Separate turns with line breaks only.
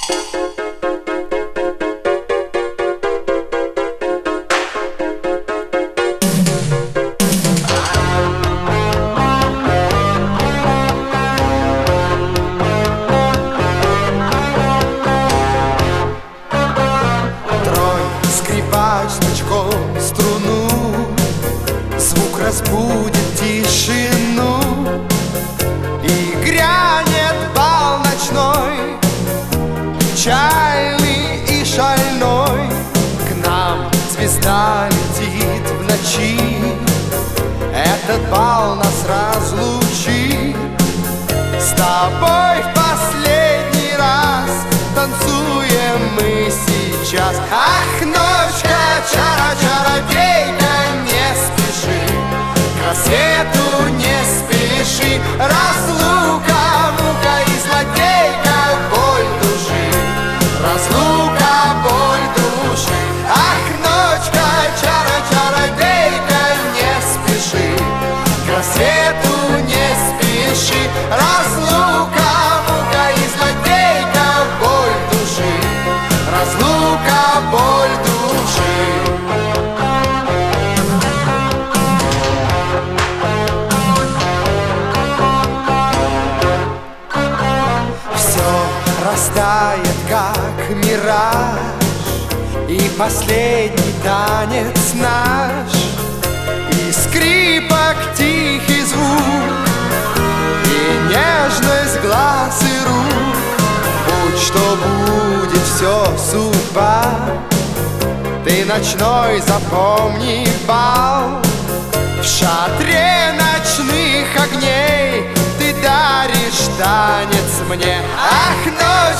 Струну, звук разбудит тишину, и грянет бал ночной, печальный и шальной. К нам звезда летит в ночи, этот бал нас разлучит. С тобой в последний раз танцуем мы сейчас. Ах, ночка, чародейка, не спеши, к рассвету не спеши. Разлука, мука и злодейка, боль души, разлука, боль души. Ах, ночка, чародейка, не спеши, к рассвету не спеши. Разлука, мука и злодейка, боль души, разлука, боль души. Все растает, как мираж, и последний танец наш, и скрипок тихий звук, и нежность глаз и рук. Будь что будет, все судьба. Ты ночной запомни бал, в шатре ночных огней ты даришь танец мне. Ах, ночь,